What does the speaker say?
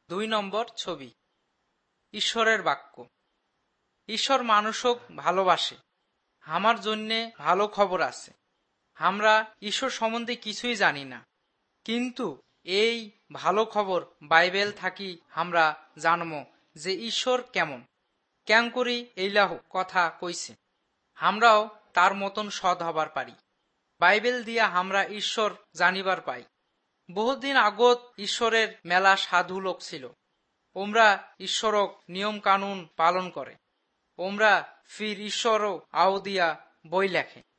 2 নম্বর ছবি, ঈশ্বরের বাক্য। ঈশ্বর মানুষক ভালোবাসে। আমার জন্যে ভালো খবর আছে। আমরা ঈশ্বর সম্বন্ধে কিছুই জানি না, কিন্তু এই ভালো খবর বাইবেল থাকি আমরা জানবো যে ঈশ্বর কেমন, কেন করি এইলাহ কথা কইছে। আমরাও তার মতন সৎ হবার পারি। বাইবেল দিয়া আমরা ঈশ্বর জানিবার পাই। বহুদিন আগত ঈশ্বরের মেলা সাধু লোক ছিল। ওমরা ঈশ্বরক নিয়ম কানুন পালন করে। ওমরা ফির ঈশ্বরও আও দিয়া বই লেখে।